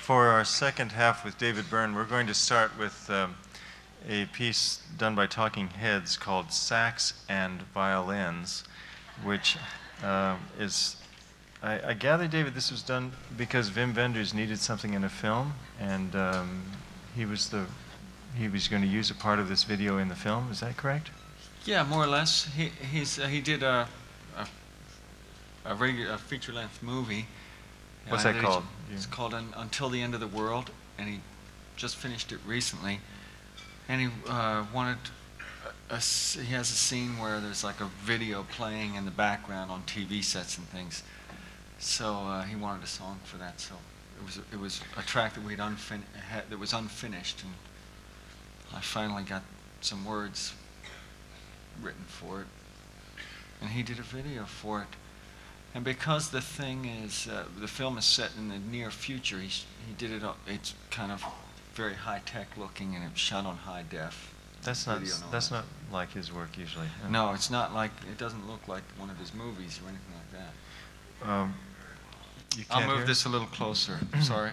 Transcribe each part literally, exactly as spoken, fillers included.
For our second half with David Byrne, we're going to start with um, a piece done by Talking Heads called Sax and Violins, which uh, is, I, I gather, David, this was done because Wim Wenders needed something in a film, and um, he was the he was going to use a part of this video in the film. Is that correct? Yeah, more or less. He he's uh, he did a a, a, regular, a feature-length movie. What's uh, that called? It's called Un Until the End of the World, and he just finished it recently. And he uh, wanted, a, a, he has a scene where there's like a video playing in the background on T V sets and things. So uh, he wanted a song for that. So it was it was a track that we'd unfin had, that was unfinished, and I finally got some words written for it, and he did a video for it. And because the thing is, uh, the film is set in the near future, he, sh he did it, it's kind of very high-tech looking, and it's shot on high def. That's not, that's not like his work usually. No, it's not like, it doesn't look like one of his movies or anything like that. Um, you can't I'll move hear? this a little closer, sorry.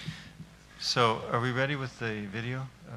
So, are we ready with the video? Uh,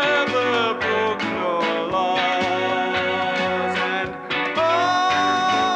Oh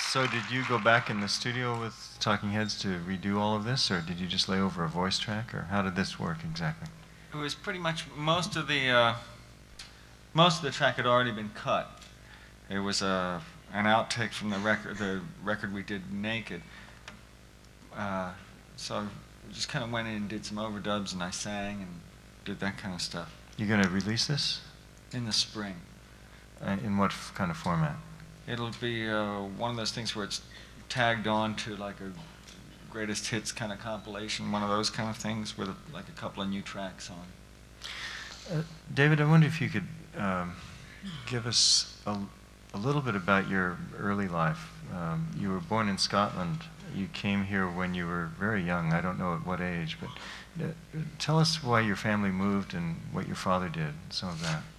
So did you go back in the studio with Talking Heads to redo all of this, or did you just lay over a voice track, or how did this work exactly? It was pretty much most of the uh, most of the track had already been cut. It was a an outtake from the record the record we did Naked. Uh, so we just kind of went in and did some overdubs, and I sang and did that kind of stuff. You're going to release this? In the spring. Uh, in what f- kind of format? It'll be uh, one of those things where it's tagged on to like a greatest hits kind of compilation, one of those kind of things with a, like a couple of new tracks on. Uh, David, I wonder if you could um, give us a, a little bit about your early life. Um, you were born in Scotland. You came here when you were very young. I don't know at what age, but uh, tell us why your family moved and what your father did, some of that.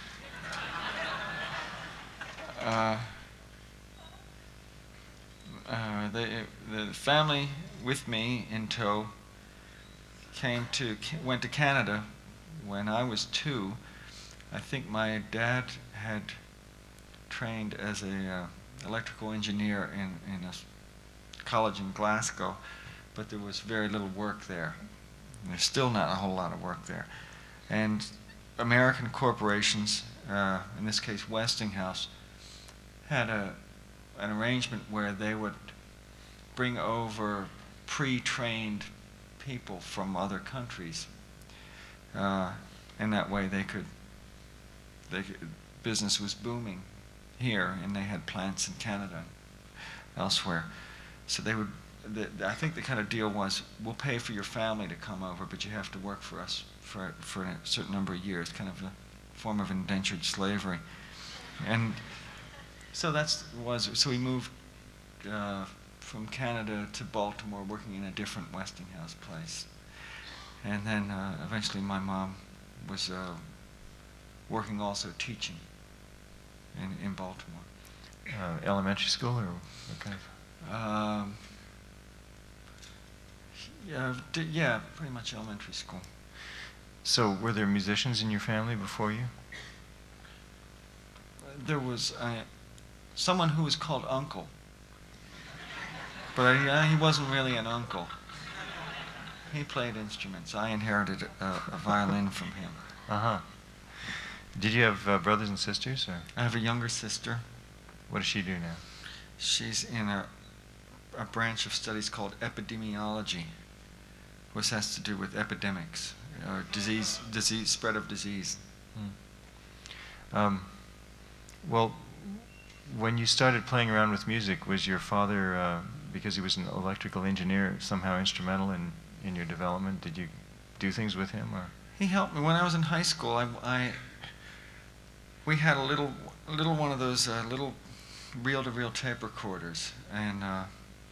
Uh, uh, they, the family with me in tow came to went to Canada when I was two. I think my dad had trained as a uh, electrical engineer in, in a college in Glasgow, but there was very little work there. And there's still not a whole lot of work there. And American corporations, uh, in this case Westinghouse, had a, an arrangement where they would bring over pre-trained people from other countries. Uh, and that way they could, they could, business was booming here, and they had plants in Canada and elsewhere. So they would, the, I think the kind of deal was, we'll pay for your family to come over, but you have to work for us for, for a certain number of years, kind of a form of indentured slavery. And so that's was so we moved uh, from Canada to Baltimore, working in a different Westinghouse place, and then uh, eventually my mom was uh, working also teaching in in Baltimore. Uh, elementary school, or what kind of? Um, yeah, d- yeah, pretty much elementary school. So were there musicians in your family before you? There was a. Someone who was called Uncle, but I, uh, he wasn't really an uncle. He played instruments. I inherited a, a violin from him. Uh-huh. Did you have uh, brothers and sisters, or? I have a younger sister. What does she do now? She's in a, a branch of studies called epidemiology, which has to do with epidemics, or disease, disease, spread of disease. Hmm. Um, well, when you started playing around with music, was your father, uh, because he was an electrical engineer, somehow instrumental in, in your development? Did you do things with him, or? He helped me when I was in high school. I, I we had a little, a little one of those uh, little reel-to-reel tape recorders, and uh,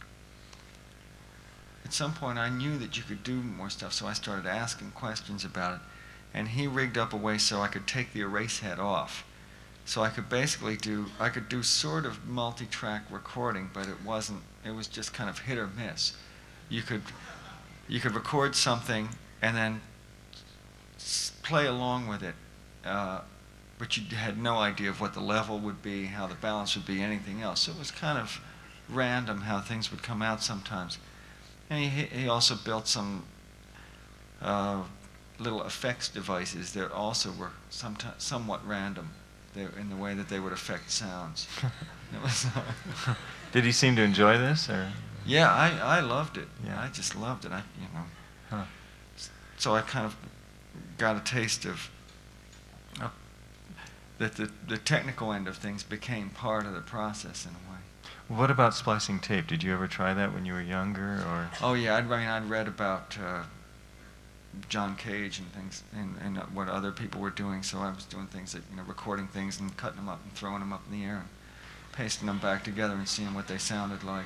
at some point I knew that you could do more stuff, so I started asking questions about it, and he rigged up a way so I could take the erase head off. So I could basically do, I could do sort of multi-track recording, but it wasn't, it was just kind of hit or miss. You could, you could record something and then s- play along with it, uh, but you had no idea of what the level would be, how the balance would be, anything else. So it was kind of random how things would come out sometimes. And he, he also built some uh, little effects devices that also were someti- somewhat random. They, in the way that they would affect sounds. It was, uh, Did he seem to enjoy this, or? yeah, I, I loved it. Yeah. I just loved it. I, you know. Huh. So I kind of got a taste of uh, that the, the technical end of things became part of the process in a way. What about splicing tape? Did you ever try that when you were younger, or? Oh yeah, I'd, I mean, I'd read about uh, John Cage and things, and, and what other people were doing. So I was doing things that, you know, recording things and cutting them up and throwing them up in the air and pasting them back together and seeing what they sounded like.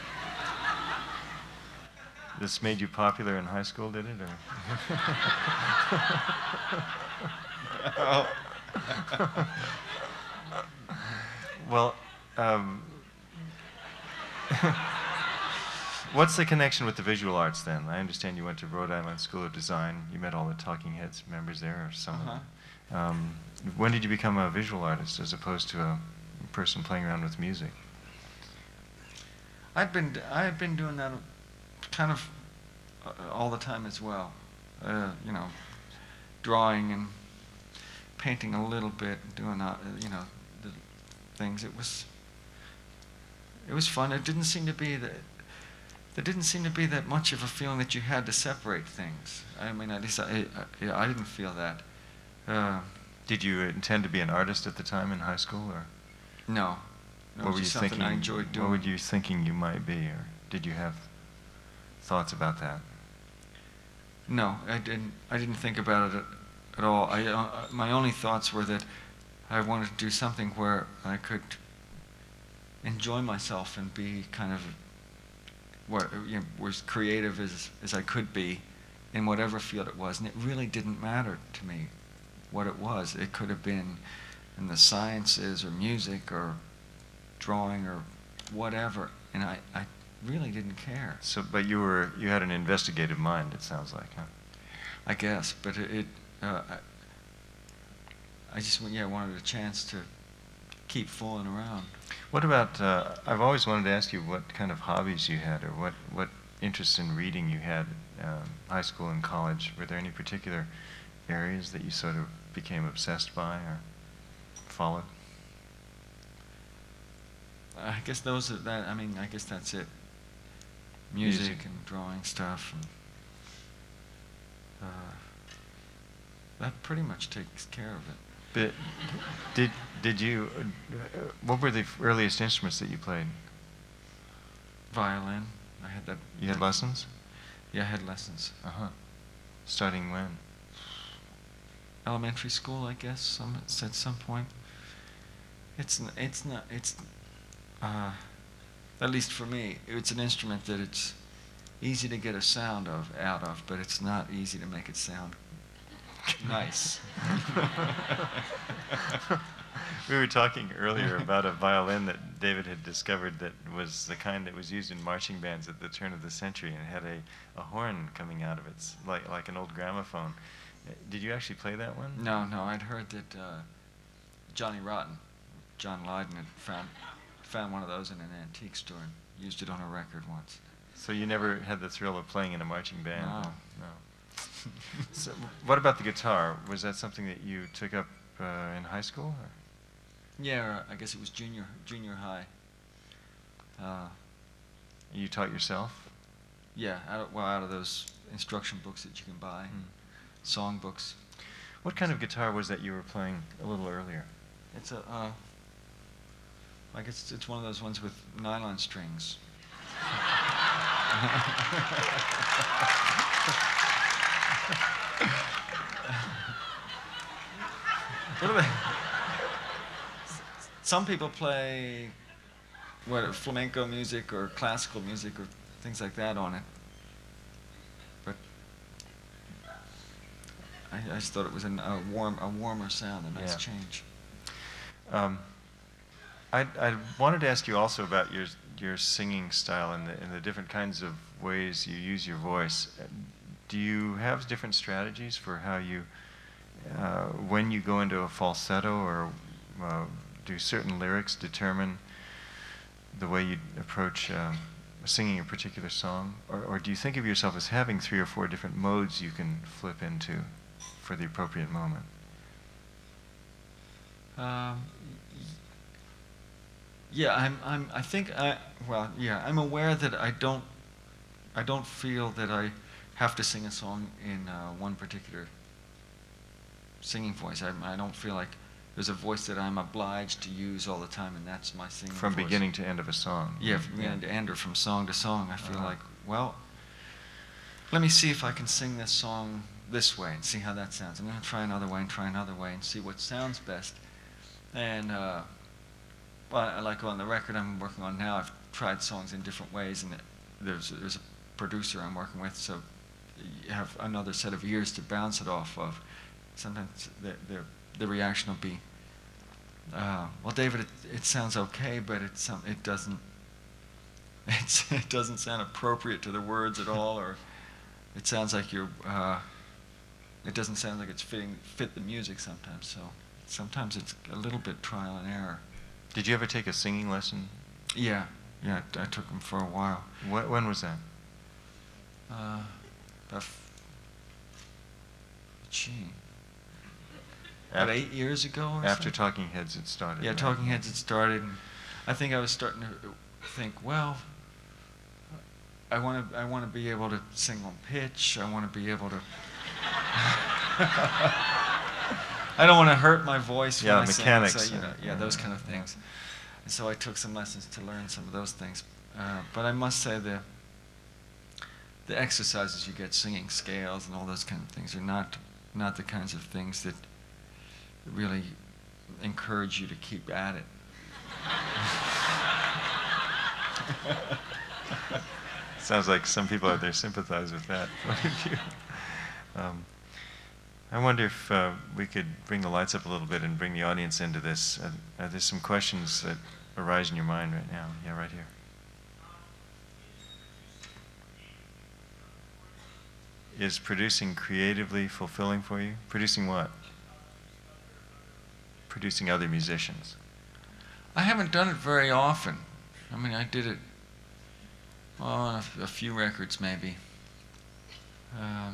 This made you popular in high school, did it, or? Oh. Well, um, what's the connection with the visual arts then? I understand you went to Rhode Island School of Design. You met all the Talking Heads members there, or some Uh-huh. of them. Um, when did you become a visual artist as opposed to a person playing around with music? I'd been I had been doing that kind of uh, all the time as well. Uh, you know, drawing and painting a little bit, doing uh, you know the things. It was it was fun. It didn't seem to be that there didn't seem to be that much of a feeling that you had to separate things. I mean, at least I I, I didn't feel that. Uh, Did you intend to be an artist at the time in high school, or no, no, it what was were you just something thinking? I enjoyed doing. What were you thinking you might be, or did you have thoughts about that? No, I didn't. I didn't think about it at, at all. I, uh, my only thoughts were that I wanted to do something where I could enjoy myself and be kind of what you know, was creative as as I could be in whatever field it was, and it really didn't matter to me what it was. It could have been in the sciences or music or drawing or whatever, and I, I really didn't care. So, but you were you had an investigative mind. It sounds like, huh? I guess, but it, it uh, I, I just yeah wanted a chance to keep fooling around. What about? Uh, I've always wanted to ask you what kind of hobbies you had, or what what interests in reading you had, um, high school and college. Were there any particular areas that you sort of became obsessed by or followed? I guess those are that. I mean, I guess that's it. Music, Music. and drawing stuff, and uh, that pretty much takes care of it. But did did you? Uh, what were the earliest instruments that you played? Violin. I had that. You had lessons? Yeah, I had lessons. Uh huh. Starting when? Elementary school, I guess. Some at some point. It's n- it's not it's. Uh, at least for me, it's an instrument that it's easy to get a sound of out of, but it's not easy to make it sound nice. We were talking earlier about a violin that David had discovered that was the kind that was used in marching bands at the turn of the century, and it had a, a horn coming out of it, s- like like an old gramophone. Uh, Did you actually play that one? No, no, I'd heard that uh, Johnny Rotten, John Lydon, had found found one of those in an antique store and used it on a record once. So you never had the thrill of playing in a marching band? No. No. So what about the guitar? Was that something that you took up uh, in high school? Or? Yeah, I guess it was junior junior high. Uh, You taught yourself? yeah, out of, well, out of those instruction books that you can buy, Mm. song books. What kind of guitar was that you were playing a little earlier? It's a, uh, I guess it's, it's one of those ones with nylon strings. What are they? Some people play what flamenco music or classical music or things like that on it, but I, I just thought it was an, a warm, a warmer sound, a nice Yeah. change. Um, I, I wanted to ask you also about your your singing style and the, and the different kinds of ways you use your voice. Uh, Do you have different strategies for how you, uh, when you go into a falsetto, or uh, do certain lyrics determine the way you approach uh, singing a particular song? Or, or do you think of yourself as having three or four different modes you can flip into for the appropriate moment? Um, yeah, I'm. I'm. I think. I. Well, yeah. I'm aware that I don't. I don't feel that I have to sing a song in uh, one particular singing voice. I. I don't feel like there's a voice that I'm obliged to use all the time, and that's my singing From voice. beginning to end of a song? Yeah, from beginning to end, or from song to song. I feel Uh-huh. like, well, let me see if I can sing this song this way and see how that sounds. I'm going to try another way and try another way and see what sounds best. And, uh, well, I- like on the record I'm working on now, I've tried songs in different ways, and it, there's, there's a producer I'm working with, so you have another set of ears to bounce it off of. Sometimes the, the, the reaction will be, uh, well, David, it, it sounds okay, but it, some, it doesn't it's, it doesn't sound appropriate to the words at all, or it sounds like you're, uh, it doesn't sound like it's fitting, fit the music sometimes, so sometimes it's a little bit trial and error. Did you ever take a singing lesson? Yeah, Yeah, I took them for a while. Wh- when was that? Uh, about, f- gee, about After, eight years ago or after something? Talking Heads had started. Yeah, right? Talking Heads had started. And I think I was starting to think, well, I want to I want to be able to sing on pitch. I want to be able to. I don't want to hurt my voice Yeah, when I mechanics, sing. So, you know, uh, yeah, those yeah, kind of yeah. things. And so I took some lessons to learn some of those things. Uh, but I must say the the exercises you get, singing scales and all those kind of things, are not not the kinds of things that really encourage you to keep at it. Sounds like some people out there sympathize with that point of view. Um, I wonder if uh, we could bring the lights up a little bit and bring the audience into this. Uh, uh, there's some questions that arise in your mind right now. Yeah, right here. Is producing creatively fulfilling for you? Producing what? Producing other musicians. I haven't done it very often. I mean, I did it well, on a, f- a few records maybe. Um,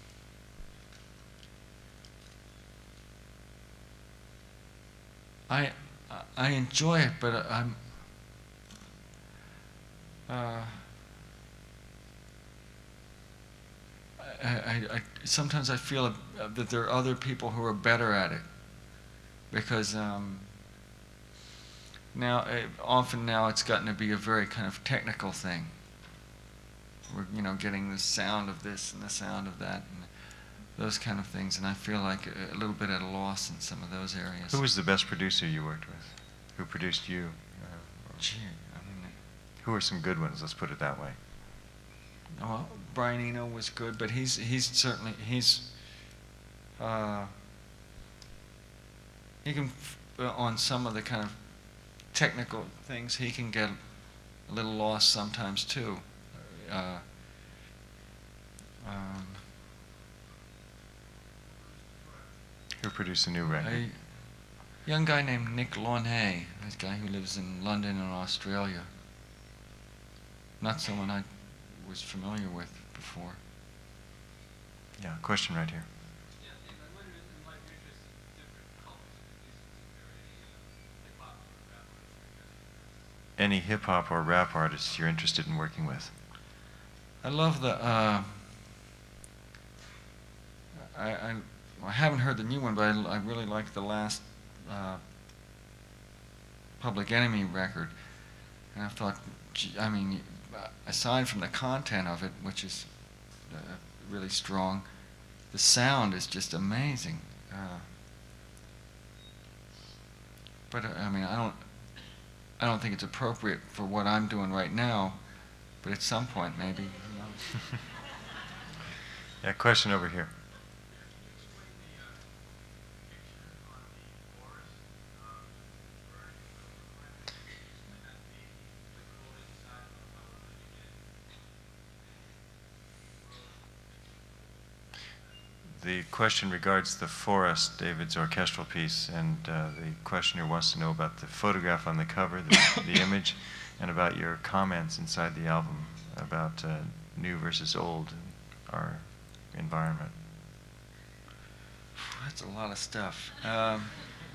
I I enjoy it, but I'm. Uh, I, I, I sometimes I feel uh, that there are other people who are better at it, because um, now uh, often now it's gotten to be a very kind of technical thing. We're you know getting the sound of this and the sound of that and those kind of things, and I feel like a, a little bit at a loss in some of those areas. Who was the best producer you worked with? Who produced you? Uh, or Gee, I mean, who are some good ones? Let's put it that way. well, Brian Eno was good, but he's he's certainly he's uh, he can f- uh, on some of the kind of technical things he can get a little lost sometimes too. Uh, um, Who produced the new record? a young guy named Nick Launay, this guy who lives in London and Australia. Not someone I was familiar with before. Yeah, question right here. Yeah, Dave, I wonder in light of your interest in different cultures and musicians, is there any uh, hip hop or rap artists you're interested in working with? Any hip hop or rap artists you're interested in working with? I love the. Uh, I, I I haven't heard the new one, but I, I really like the last uh, Public Enemy record, and I thought, gee, I mean, aside from the content of it, which is uh, really strong, the sound is just amazing. Uh, but uh, I mean, I don't, I don't think it's appropriate for what I'm doing right now. But at some point, maybe. Who knows? Yeah, question over here. The question regards the forest, David's orchestral piece, and uh, the questioner wants to know about the photograph on the cover, the, the image, and about your comments inside the album about uh, new versus old, our environment. That's a lot of stuff. Um,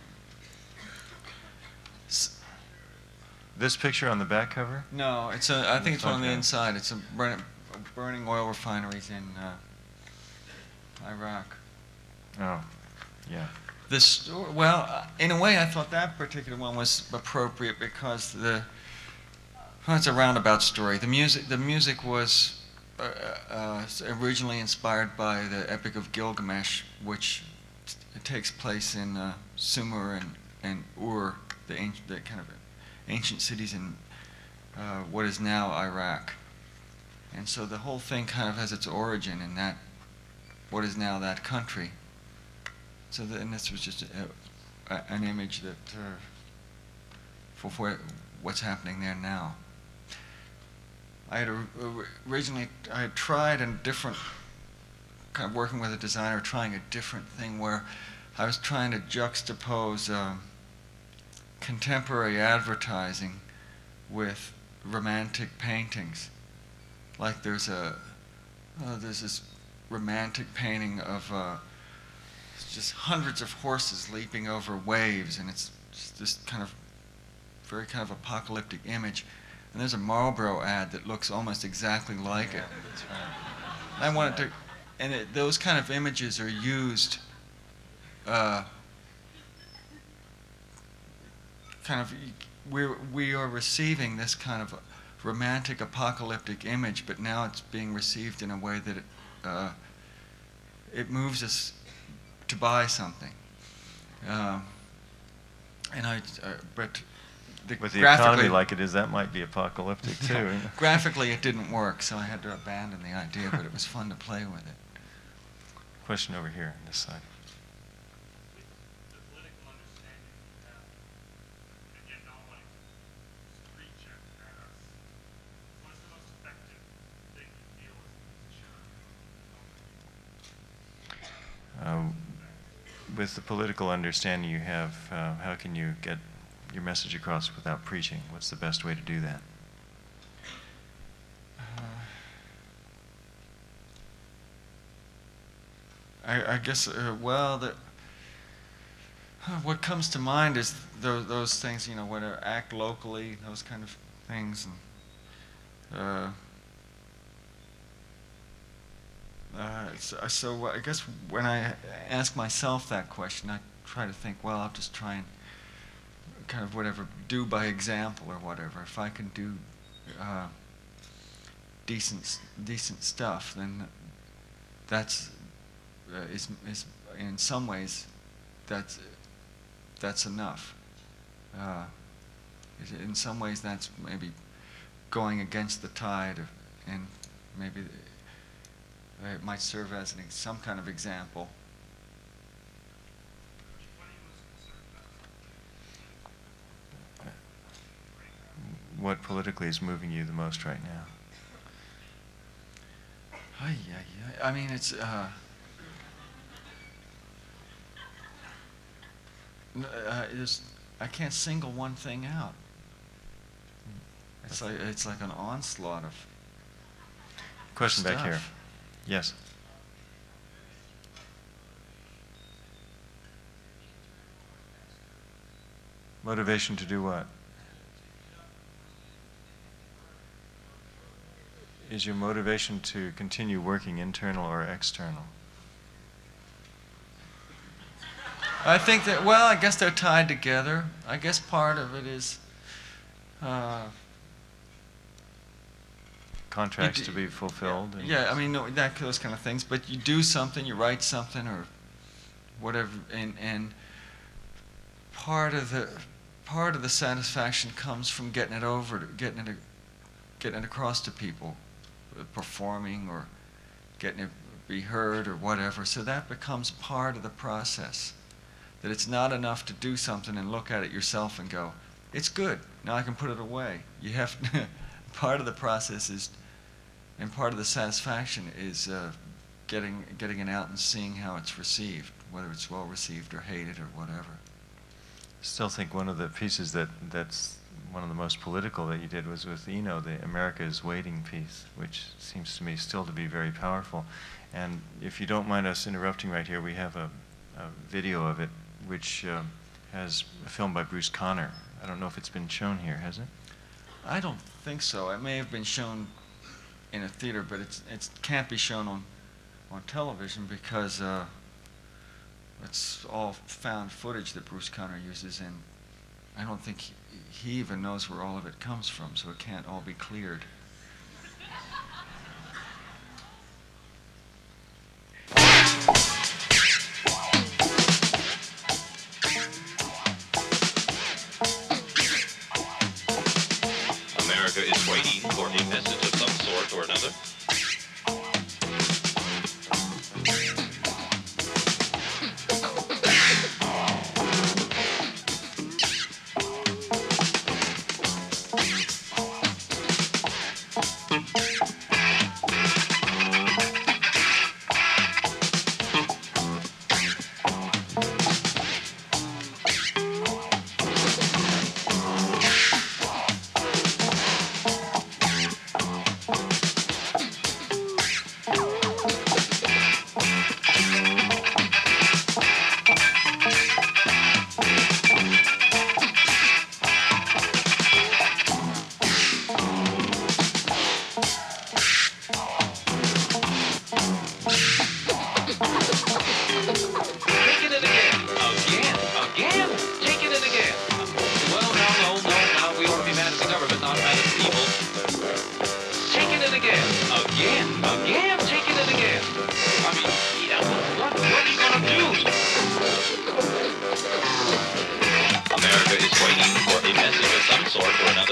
s- This picture on the back cover? no, it's a. I think it's one on the Okay. inside. It's a burn, burning oil refineries in uh, Iraq. Oh, yeah. This well, uh, in a way, I thought that particular one was appropriate because the. Well, it's a roundabout story. The music, the music was uh, uh, originally inspired by the Epic of Gilgamesh, which t- takes place in uh, Sumer and, and Ur, the, ancient, the kind of ancient cities in uh, what is now Iraq. And so the whole thing kind of has its origin in that, what is now that country. So the, and this was just a, a, an image that uh, for, for what's happening there now. I had a, originally I had tried a different kind of working with a designer, trying a different thing where I was trying to juxtapose um, contemporary advertising with romantic paintings. Like there's a uh, there's this romantic painting of uh, just hundreds of horses leaping over waves, and it's just this kind of very kind of apocalyptic image. And there's a Marlboro ad that looks almost exactly like it. That's right. And I wanted to, and it, those kind of images are used. Uh, kind of, we're, we are receiving this kind of romantic apocalyptic image, but now it's being received in a way that it, uh, it moves us to buy something. Um, and I, uh, but the With the graphically, economy like it is, that might be apocalyptic too. you know. graphically it didn't work, so I had to abandon the idea, but it was fun to play with it. Question over here on this side. The political understanding you have, and yet don't like screech at at us. What's the most effective thing you feel as a musician? Um, with the political understanding you have, uh, how can you get your message across without preaching? What's the best way to do that? I, I guess, uh, well, the, what comes to mind is those, those things, you know, whether act locally, those kind of things. And, uh, uh, so, so I guess when I ask myself that question, I try to think, well, I'll just try and kind of whatever, do by example or whatever. If I can do uh, decent, decent stuff, then that's uh, is is in some ways that's that's enough. Uh, in some ways, that's maybe going against the tide, of, and maybe it might serve as an, some kind of example. What politically is moving you the most right now? Ay, ay, ay. I mean, it's. Uh, n- uh, it's, I can't single one thing out. It's like it's like an onslaught of. Question back here. stuff. Yes. Motivation to do what? Is your motivation to continue working internal or external? I think that, well, I guess they're tied together. I guess part of it is uh, Contracts You to d- be fulfilled? and- yeah, I mean, no, that those kind of things. But you do something, you write something, or whatever, and and part of the part of the satisfaction comes from getting it over, to, getting it, getting it across to people, uh, performing or getting it be heard or whatever. So that becomes part of the process. That it's not enough to do something and look at it yourself and go, it's good. Now I can put it away. You have part of the process is, and part of the satisfaction is uh, getting getting it out and seeing how it's received, whether it's well received or hated or whatever. Still think one of the pieces that that's one of the most political that you did was with Eno, the America is Waiting piece, which seems to me still to be very powerful. And if you don't mind us interrupting right here, we have a, a video of it, which uh, has a film by Bruce Conner. I don't know if it's been shown here, has it? I don't think so. It may have been shown in a theater, but it's it can't be shown on on television because uh, it's all found footage that Bruce Conner uses, and I don't think he, he even knows where all of it comes from, so it can't all be cleared. America is waiting for a message of some sort or another. waiting for a message of some sort or another.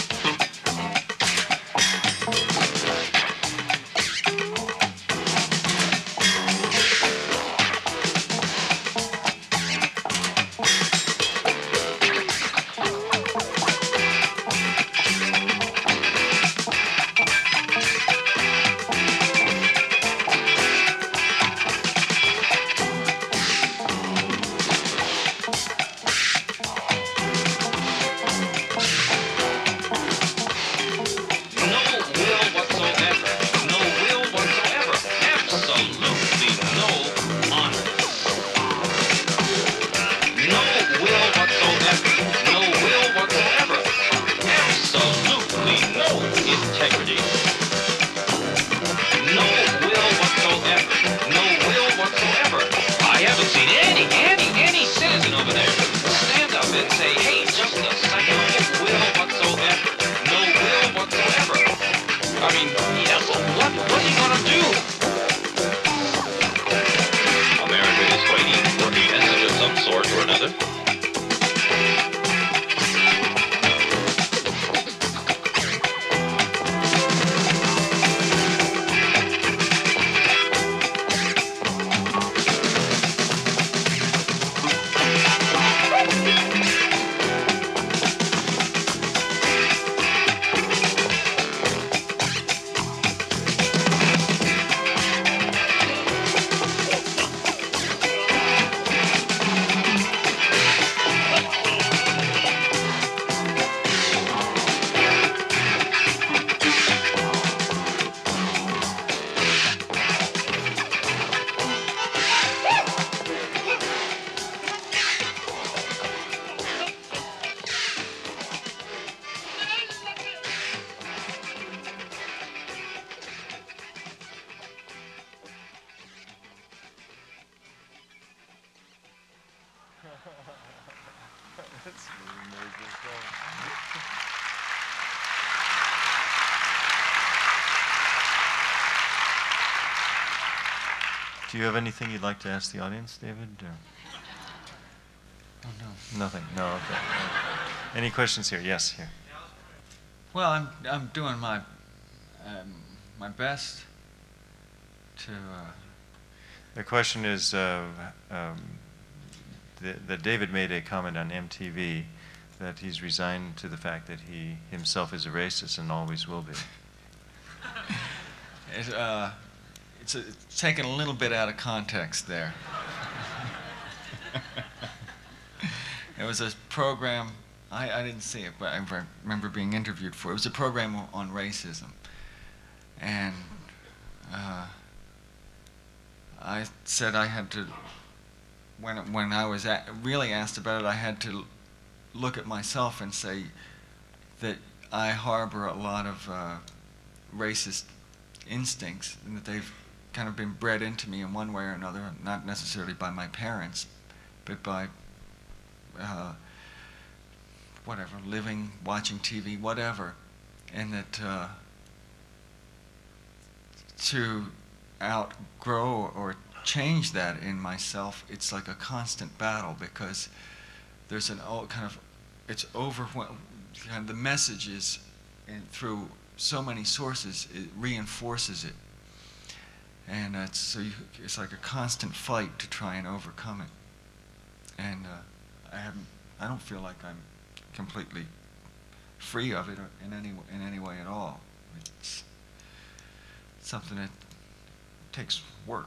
That's an amazing song. Do you have anything you'd like to ask the audience, David? Or? Oh, no. Nothing. No. Okay. Any questions here? Yes, here. Well, I'm I'm doing my um, my best to. Uh, The question is uh, um, th- that David made a comment on M T V that he's resigned to the fact that he himself is a racist and always will be. it, uh, it's, a, it's taken a little bit out of context there. It was a program, I, I didn't see it, but I remember being interviewed for it. It was a program on racism. And uh, I said I had to, when, when I was at, really asked about it, I had to look at myself and say that I harbor a lot of uh, racist instincts, and that they've kind of been bred into me in one way or another, not necessarily by my parents, but by uh, whatever, living, watching T V, whatever, and that uh, to outgrow or change that in myself, it's like a constant battle, because there's an old kind of, it's overwhelming, kind of the messages and through so many sources, it reinforces it. And it's, so you, it's like a constant fight to try and overcome it. And uh, I haven't, I don't feel like I'm completely free of it in any, in any way at all. It's something that takes work.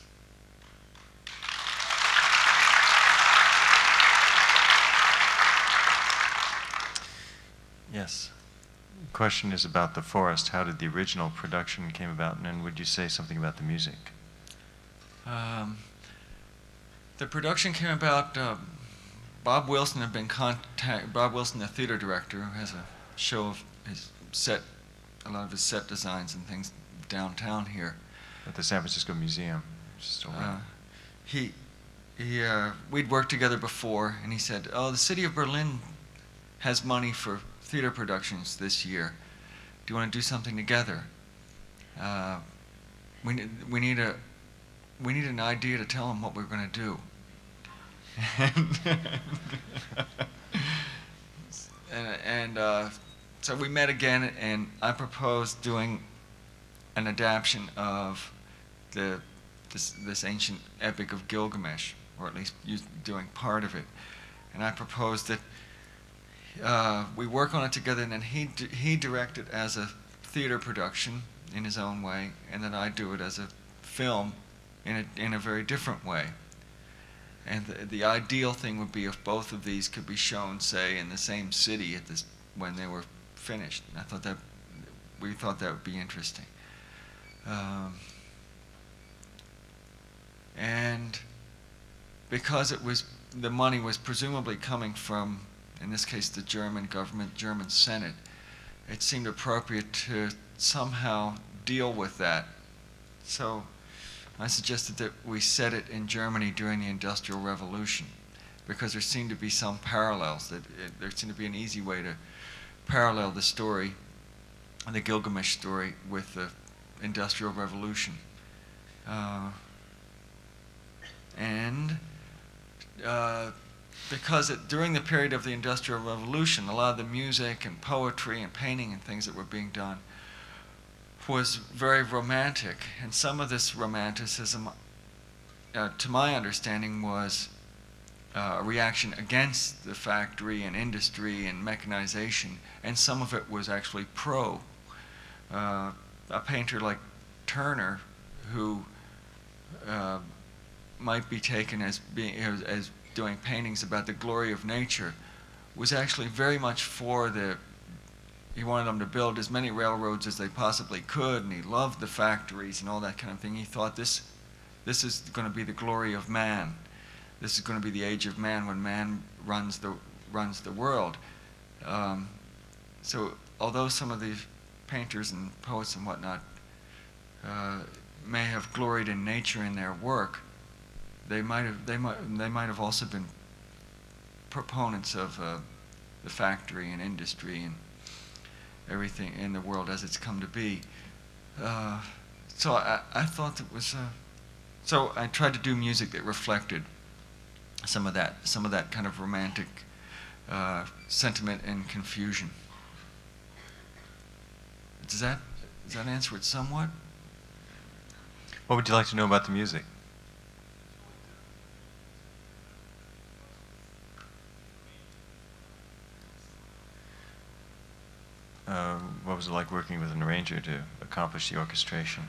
Yes. The question is about The Forest. How did the original production came about, and then would you say something about the music? Um, the production came about, uh, Bob Wilson had been contact, Bob Wilson, the theater director, who has a show of his set, a lot of his set designs and things downtown here. At the San Francisco Museum. Still Uh, he, he, uh, we'd worked together before, and he said, "Oh, the city of Berlin has money for theater productions this year. Do you want to do something together? Uh, we need, we need a, we need an idea to tell them what we're going to do." and, and uh, so we met again, and I proposed doing an adaptation of the this, this ancient epic of Gilgamesh, or at least use, doing part of it. And I proposed that uh, we work on it together, and then he d- he direct it as a theater production in his own way, and then I do it as a film in a in a very different way. And the, the ideal thing would be if both of these could be shown, say, in the same city at this when they were finished. And I thought that we thought that would be interesting. Um, and because it was the money was presumably coming from, in this case, the German government, German Senate, it seemed appropriate to somehow deal with that. So I suggested that we set it in Germany during the Industrial Revolution, because there seemed to be some parallels. That it, there seemed to be an easy way to parallel the story, the Gilgamesh story, with the Industrial Revolution. Uh, and uh, because it, during the period of the Industrial Revolution, a lot of the music and poetry and painting and things that were being done was very romantic. And some of this romanticism, uh, to my understanding, was uh, a reaction against the factory and industry and mechanization, and some of it was actually pro. Uh, a painter like Turner, who uh, might be taken as being as, as doing paintings about the glory of nature, was actually very much for the. He wanted them to build as many railroads as they possibly could, and he loved the factories and all that kind of thing. He thought this, this is going to be the glory of man. This is going to be the age of man, when man runs the runs the world. Um, so, although some of these painters and poets and whatnot uh, may have gloried in nature in their work, they might have they might they might have also been proponents of uh, the factory and industry and everything in the world as it's come to be. Uh, so I, I thought it was. Uh, so I tried to do music that reflected some of that, some of that kind of romantic uh, sentiment and confusion. Does that does that answer it somewhat? What would you like to know about the music? Uh, what was it like working with an arranger to accomplish the orchestration?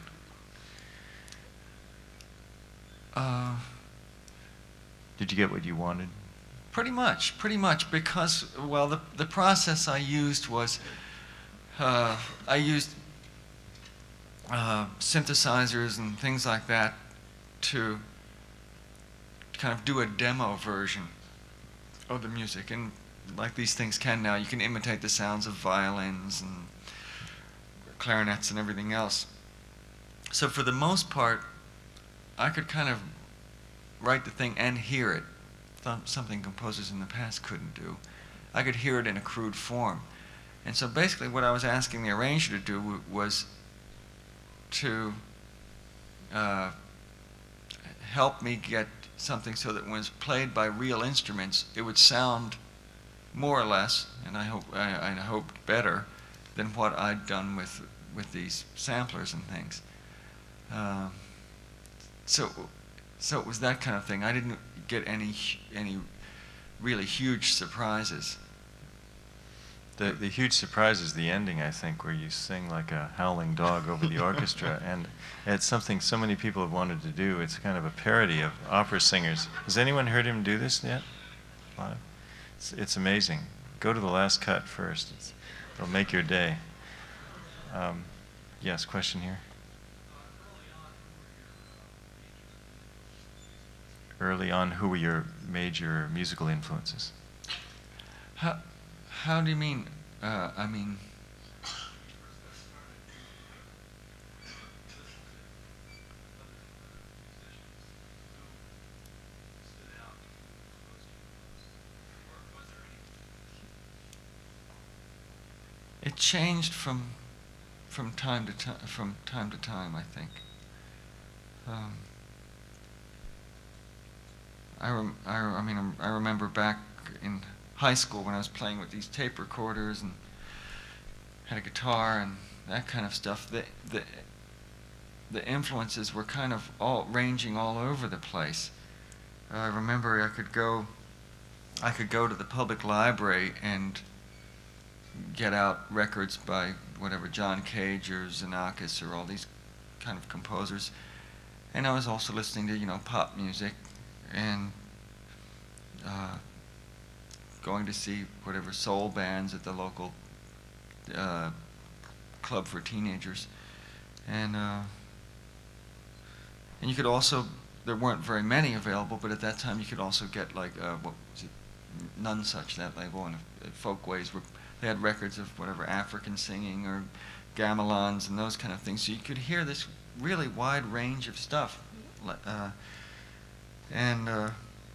Uh, Did you get what you wanted? pretty much, pretty much, because, well, the, the process I used was, uh, I used uh, synthesizers and things like that to kind of do a demo version of the music. And like these things can now, you can imitate the sounds of violins and clarinets and everything else. So for the most part, I could kind of write the thing and hear it, something composers in the past couldn't do. I could hear it in a crude form. And so basically what I was asking the arranger to do w- was to uh, help me get something so that when it's played by real instruments, it would sound more or less, and I hope I, I hoped better than what I'd done with with these samplers and things. Uh, so, so it was that kind of thing. I didn't get any any really huge surprises. The the huge surprise is the ending, I think, where you sing like a howling dog over the orchestra, and it's something so many people have wanted to do. It's kind of a parody of opera singers. Has anyone heard him do this yet? Live? It's, it's amazing. Go to the last cut first. It's, it'll make your day. Um, yes, question here. Early on, who were your major musical influences? How, how do you mean? Uh, I mean, it changed from from time to time. From time to time, I think. Um, I, rem- I, I mean, I remember back in high school when I was playing with these tape recorders and had a guitar and that kind of stuff. The the the influences were kind of all ranging all over the place. Uh, I remember I could go I could go to the public library and get out records by whatever John Cage or Xenakis or all these kind of composers, and I was also listening to you know pop music and uh, going to see whatever soul bands at the local uh, club for teenagers, and uh, and you could also, there weren't very many available, but at that time you could also get like uh, what was it, None Such, that label, and uh, Folkways were, they had records of whatever African singing or gamelons and those kind of things, so you could hear this really wide range of stuff, uh, and uh,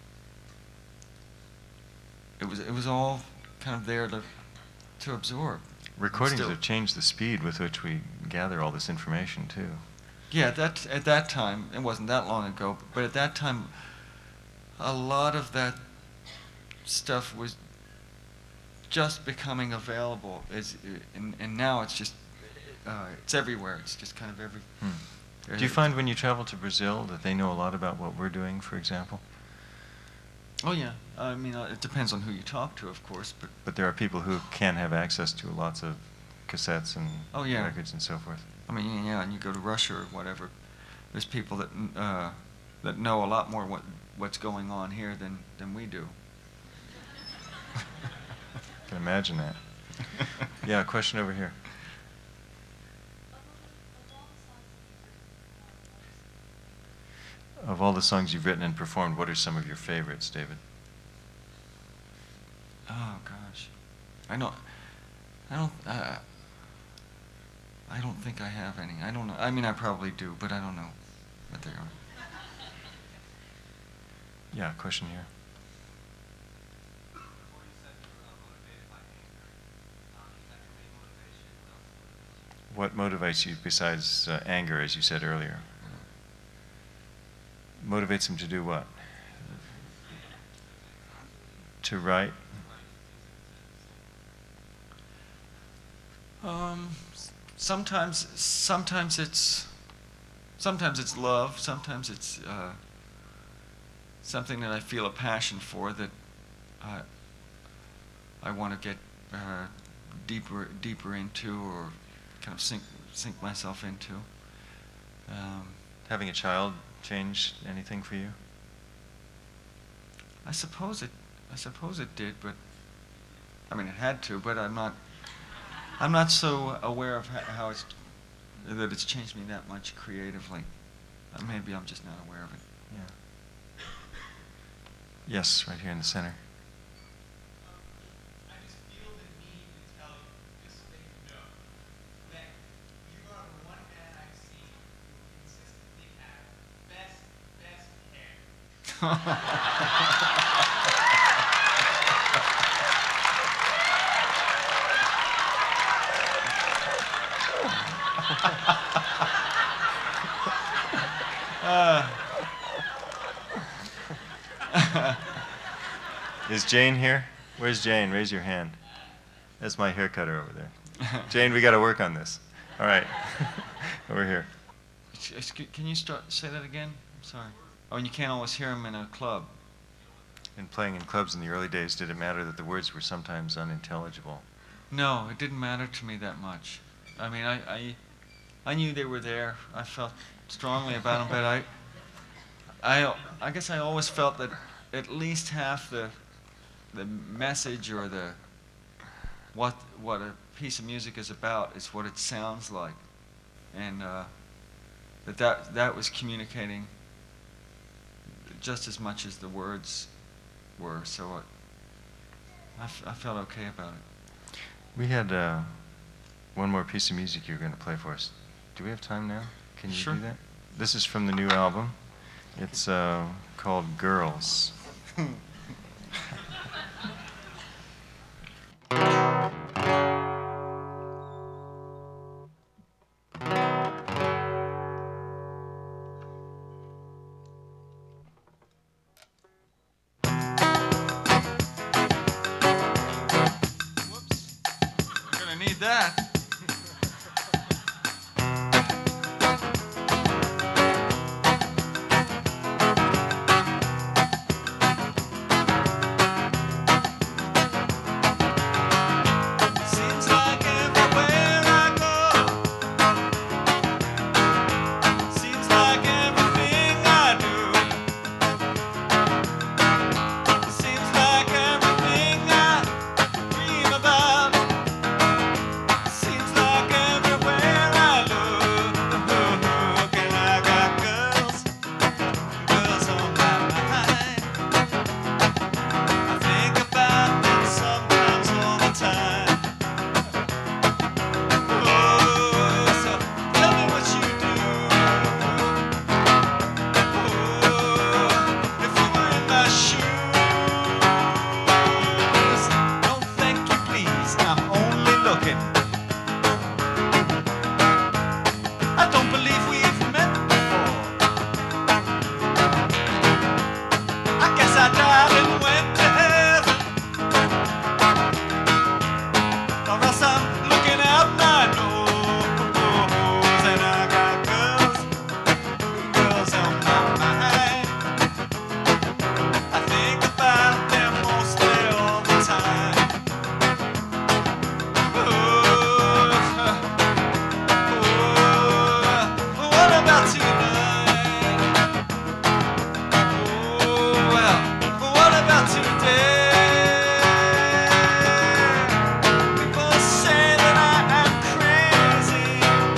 it was it was all kind of there to to absorb. Recordings Still. have changed the speed with which we gather all this information too. Yeah, that at that time, it wasn't that long ago, but at that time, a lot of that stuff was just becoming available. It's, and, and now it's just, uh, it's everywhere. It's just kind of every... Hmm. Do you find when you travel to Brazil that they know a lot about what we're doing, for example? Oh yeah, I mean, uh, it depends on who you talk to, of course, but... But there are people who can have access to lots of cassettes and Oh, yeah. records and so forth. I mean, yeah, and you go to Russia or whatever, there's people that uh, that know a lot more what what's going on here than, than we do. I can imagine that. Yeah, a question over here. Of all the songs you've written and performed, what are some of your favorites, David? Oh gosh, I don't, I don't, uh, I don't think I have any. I don't know. I mean, I probably do, but I don't know what they are. Yeah, question here. What motivates you besides uh, anger, as you said earlier? Motivates him to do what? To write? Um, s- sometimes, sometimes it's, sometimes it's love. Sometimes it's uh, something that I feel a passion for that I, I want to get uh, deeper, deeper into, or kind of sink, sink myself into. Um, Having a child change anything for you? I suppose it, I suppose it did, but I mean, it had to. But I'm not. I'm not so aware of ho- how it's that it's changed me that much creatively. Uh, maybe I'm just not aware of it. Yeah. Yes, right here in the center. I just feel the need to tell you, just so that you know, that you are the one man I've seen who consistently has best, best hair. Is Jane here? Where's Jane? Raise your hand. That's my hair cutter over there. Jane, we got to work on this. All right. Over here. Excuse, can you start say that again? I'm sorry. Oh, and you can't always hear him in a club. In playing in clubs in the early days, did it matter that the words were sometimes unintelligible? No, it didn't matter to me that much. I mean, I, I, I knew they were there. I felt strongly about them, but I, I, I guess I always felt that at least half the, the message or the, what what a piece of music is about is what it sounds like, and uh, that that that was communicating just as much as the words were. So it, I, f- I felt okay about it. We had uh, one more piece of music you were going to play for us. Do we have time now? Can you Sure. do that? This is from the new album. It's uh, called Girls. read that. Seems like everywhere I go, seems like everything I do, seems like everything I dream about, seems like everywhere I look, and I got girls, girls on my mind. I think about them sometimes all the time. Oh, so tell me what you do. Oh, if you were in my shoes. No, thank you, please. I'm only looking. I don't believe we've met before. I guess I died and went to heaven, or else I'm looking out my nose, and I got girls, girls on my mind. I think about them mostly all the time. Oh, oh, what about tonight? Oh, well, what about today? People say that I am crazy.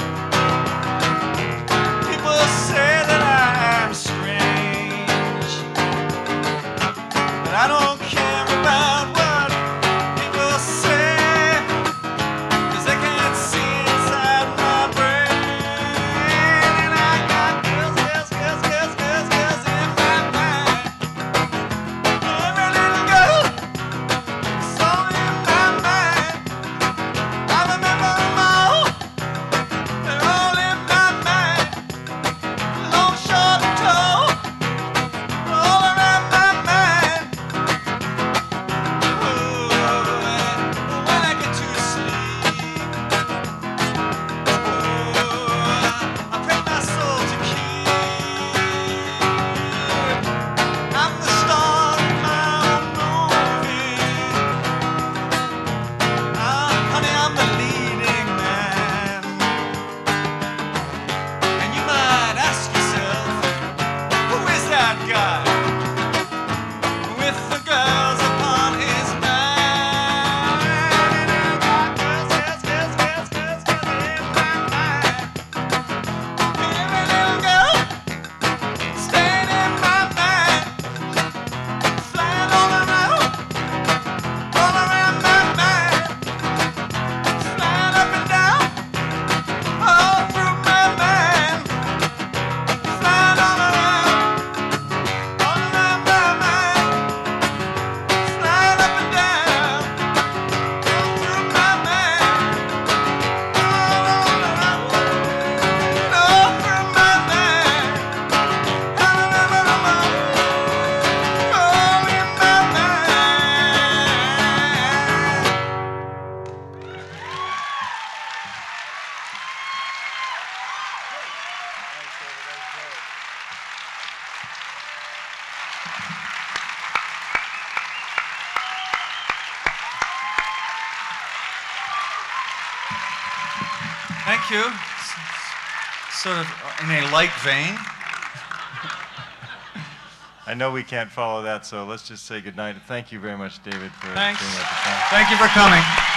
People say that I am strange. But I don't care about what people say, 'cause they can't see inside my brain. And I got girls, girls, girls, girls, girls, girls in my mind. Every little girl, it's all in my mind. I remember them all, they're all in my mind. Long, short, and tall, all around my mind. Oh, and when I get to sleep, oh, I pray my soul to keep. I'm the star of my own movie. Ah, honey, I'm the leading man. And you might ask yourself, who is that guy with the girls upon his mind? And I got girls, girls, girls, girls, girls, girls in my mind. Every little girl staying in my mind, flying all around, all around my mind, flying up and down, all through my mind, flying all around, all around my mind, flying up and down, all through my mind, all around, all through my mind, all around, all in my mind. Thank you. S- s- Sort of in a light vein. I know we can't follow that, so let's just say goodnight. Thank you very much, David, for Thanks. being at the time. Thank you for coming.